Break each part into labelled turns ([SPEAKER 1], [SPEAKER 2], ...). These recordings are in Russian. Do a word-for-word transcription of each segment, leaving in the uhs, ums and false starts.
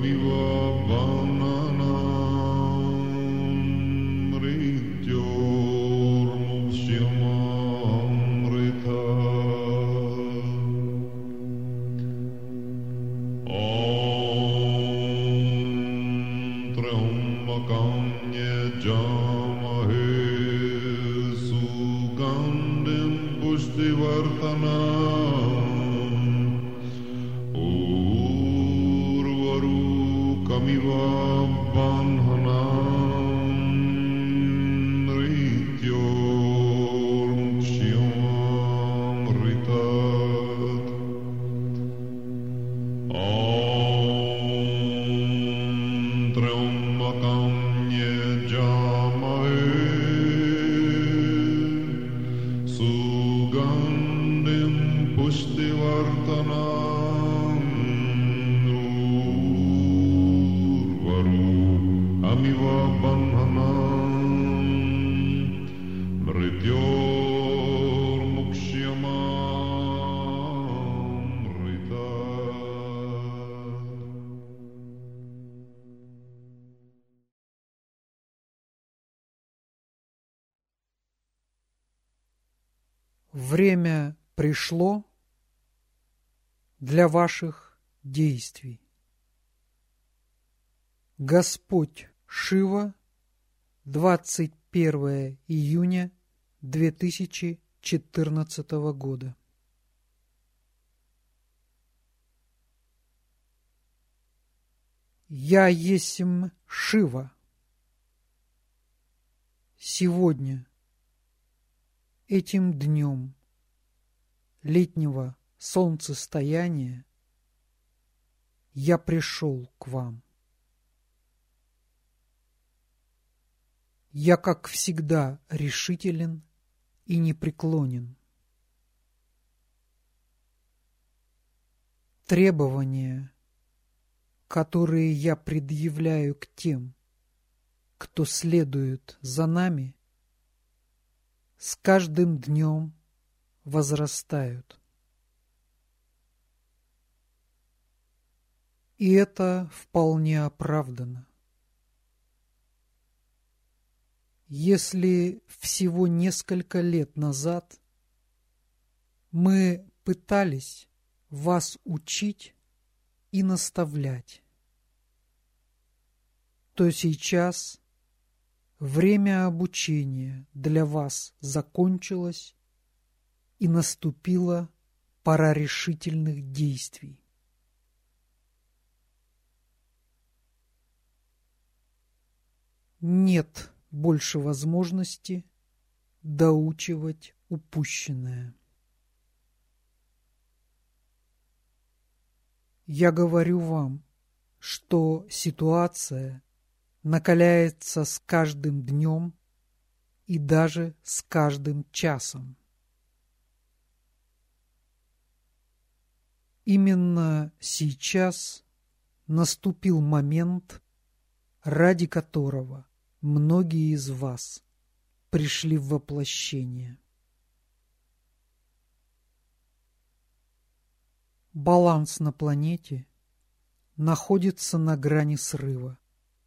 [SPEAKER 1] Время пришло для ваших действий. Господь Шива, двадцать первое июня две тысячи четырнадцатого года. Я есмь Шива. Сегодня, этим днем летнего солнцестояния, я пришел к вам. Я, как всегда, решителен и непреклонен. Требования, которые я предъявляю к тем, кто следует за нами, с каждым днем возрастают. И это вполне оправдано. Если всего несколько лет назад мы пытались вас учить и наставлять, то сейчас время обучения для вас закончилось, и наступила пора решительных действий. Нет больше возможности доучивать упущенное. Я говорю вам, что ситуация накаляется с каждым днем и даже с каждым часом. Именно сейчас наступил момент, ради которого многие из вас пришли в воплощение. Баланс на планете находится на грани срыва.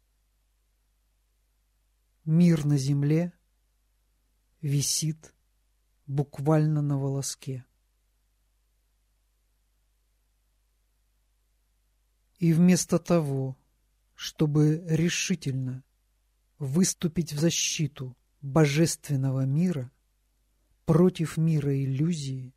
[SPEAKER 1] Мир на Земле висит буквально на волоске. И вместо того, чтобы решительно выступить в защиту божественного мира против мира иллюзии,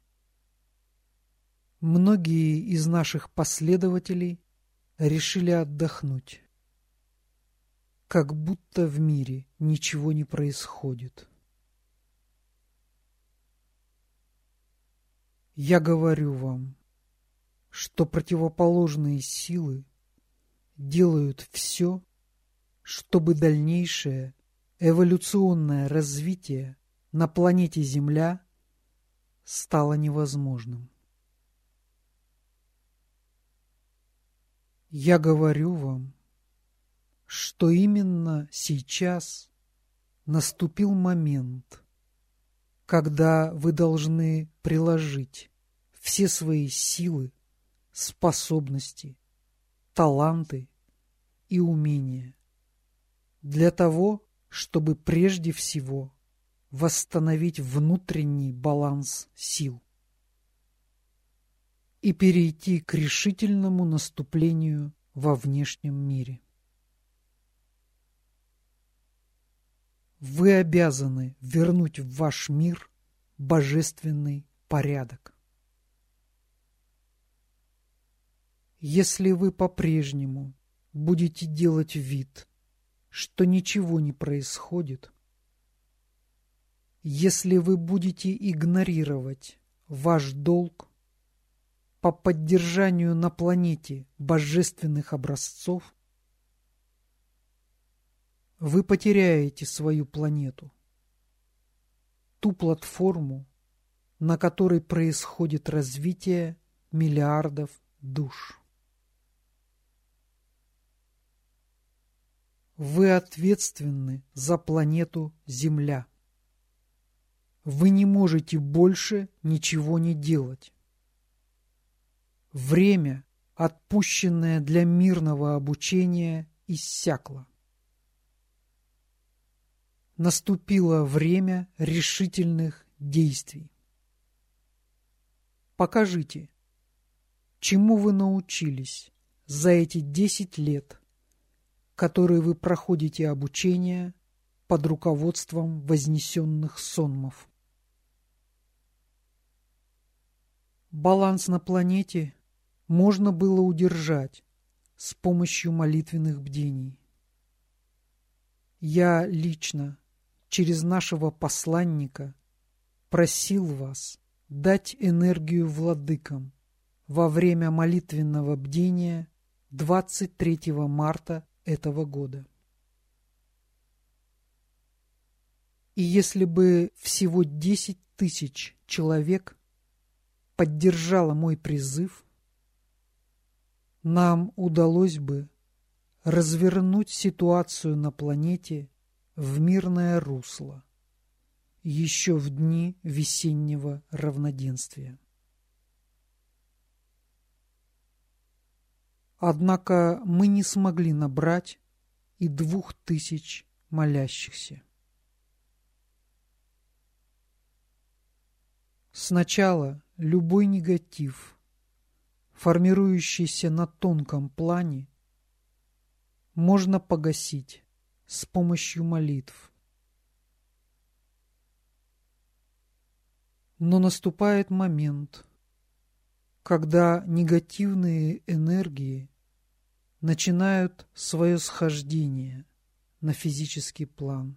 [SPEAKER 1] многие из наших последователей решили отдохнуть, как будто в мире ничего не происходит. Я говорю вам, что противоположные силы делают все, чтобы дальнейшее эволюционное развитие на планете Земля стало невозможным. Я говорю вам, что именно сейчас наступил момент, когда вы должны приложить все свои силы, способности, таланты и умения для того, чтобы прежде всего восстановить внутренний баланс сил и перейти к решительному наступлению во внешнем мире. Вы обязаны вернуть в ваш мир божественный порядок. Если вы по-прежнему будете делать вид, что ничего не происходит, если вы будете игнорировать ваш долг по поддержанию на планете божественных образцов, вы потеряете свою планету, ту платформу, на которой происходит развитие миллиардов душ. Вы ответственны за планету Земля. Вы не можете больше ничего не делать. Время, отпущенное для мирного обучения, иссякло. Наступило время решительных действий. Покажите, чему вы научились за эти десять лет, которые вы проходите обучение под руководством вознесенных сонмов. Баланс на планете можно было удержать с помощью молитвенных бдений. Я лично, через нашего посланника, просил вас дать энергию владыкам во время молитвенного бдения двадцать третьего марта этого года. И если бы всего десять тысяч человек поддержало мой призыв, нам удалось бы развернуть ситуацию на планете в мирное русло еще в дни весеннего равноденствия. Однако мы не смогли набрать и двух тысяч молящихся. Сначала любой негатив, формирующийся на тонком плане, можно погасить с помощью молитв. Но наступает момент, когда негативные энергии начинают свое схождение на физический план.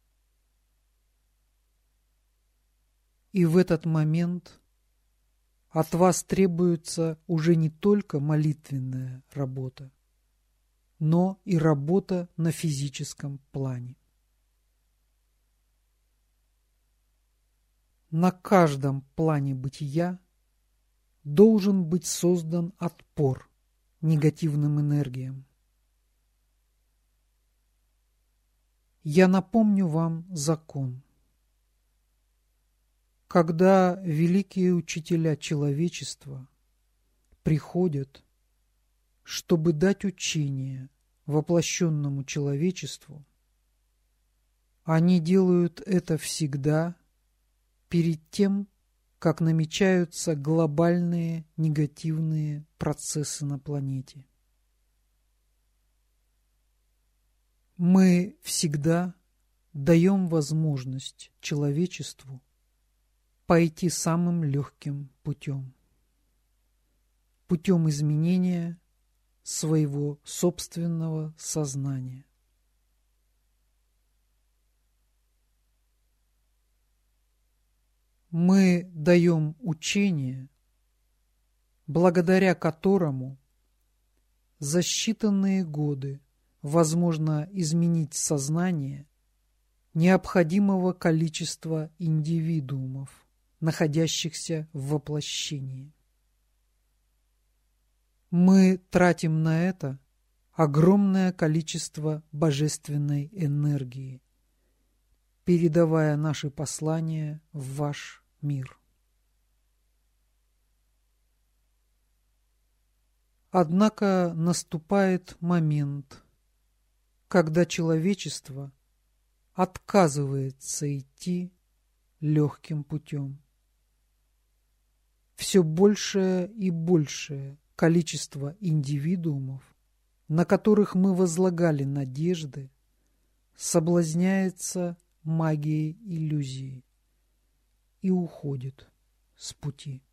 [SPEAKER 1] И в этот момент от вас требуется уже не только молитвенная работа, но и работа на физическом плане. На каждом плане бытия должен быть создан отпор негативным энергиям. Я напомню вам закон. Когда великие учителя человечества приходят, чтобы дать учение воплощенному человечеству, они делают это всегда перед тем, как намечаются глобальные негативные процессы на планете. Мы всегда даем возможность человечеству пойти самым легким путем, путем изменения своего собственного сознания. Мы даем учение, благодаря которому за считанные годы возможно изменить сознание необходимого количества индивидуумов, находящихся в воплощении. Мы тратим на это огромное количество божественной энергии, передавая наши послания в ваш мир. Однако наступает момент, когда человечество отказывается идти легким путем. Все большее и большее количество индивидуумов, на которых мы возлагали надежды, соблазняется магией иллюзии и уходит с пути.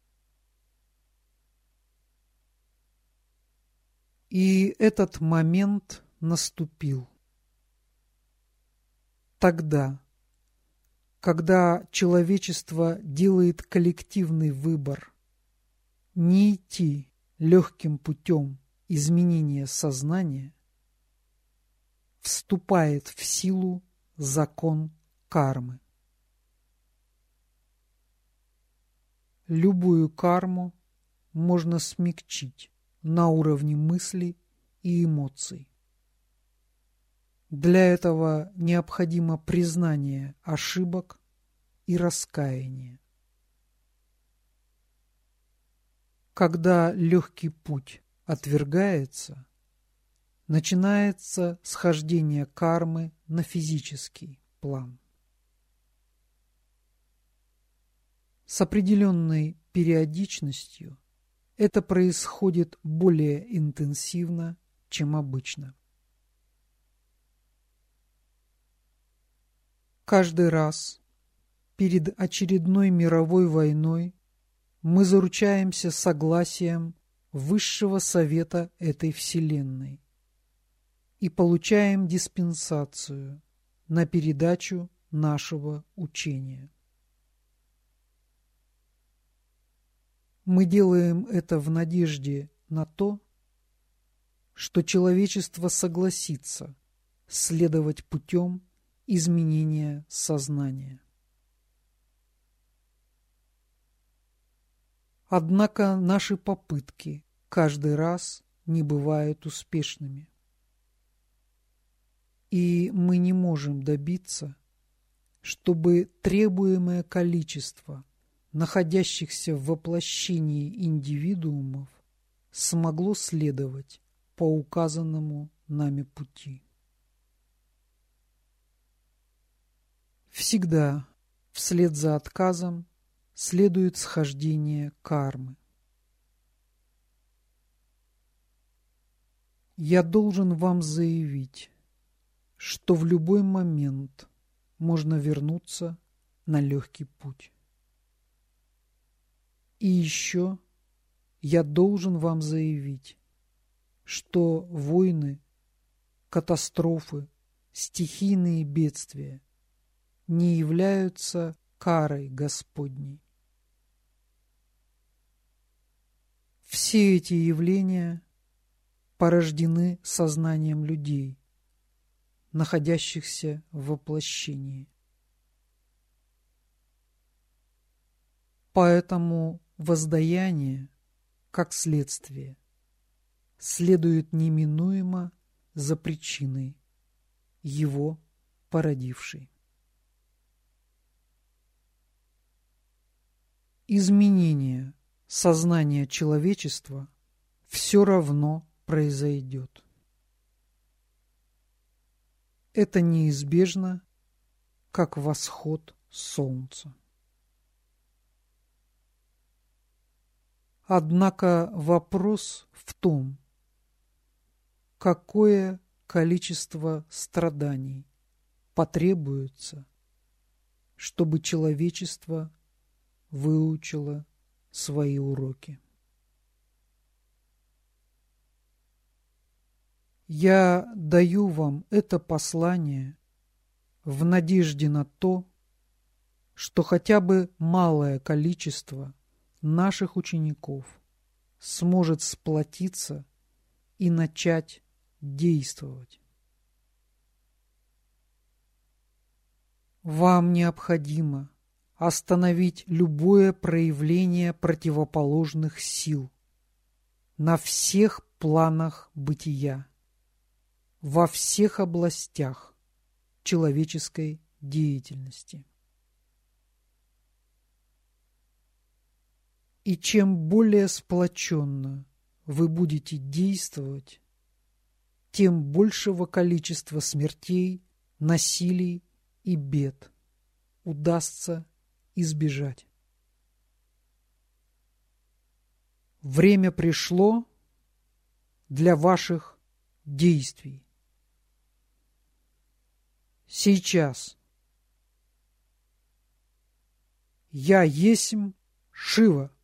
[SPEAKER 1] И этот момент наступил. Тогда, когда человечество делает коллективный выбор не идти легким путем изменения сознания, вступает в силу закон кармы. Любую карму можно смягчить на уровне мыслей и эмоций. Для этого необходимо признание ошибок и раскаяние. Когда легкий путь отвергается, начинается схождение кармы на физический план. С определенной периодичностью это происходит более интенсивно, чем обычно. Каждый раз перед очередной мировой войной мы заручаемся согласием Высшего Совета этой Вселенной и получаем диспенсацию на передачу нашего учения. Мы делаем это в надежде на то, что человечество согласится следовать путем изменения сознания. Однако наши попытки каждый раз не бывают успешными. И мы не можем добиться, чтобы требуемое количество находящихся в воплощении индивидуумов смогло следовать по указанному нами пути. Всегда вслед за отказом следует схождение кармы. Я должен вам заявить, что в любой момент можно вернуться на легкий путь. И еще я должен вам заявить, что войны, катастрофы, стихийные бедствия не являются карой Господней. Все эти явления порождены сознанием людей, находящихся в воплощении. Поэтому воздаяние, как следствие, следует неминуемо за причиной, его породившей. Изменение сознания человечества все равно произойдет. Это неизбежно, как восход солнца. Однако вопрос в том, какое количество страданий потребуется, чтобы человечество выучило свои уроки. Я даю вам это послание в надежде на то, что хотя бы малое количество наших учеников сможет сплотиться и начать действовать. Вам необходимо остановить любое проявление противоположных сил на всех планах бытия, во всех областях человеческой деятельности. И чем более сплоченно вы будете действовать, тем большего количества смертей, насилий и бед удастся избежать. Время пришло для ваших действий. Сейчас. Я есмь Шива.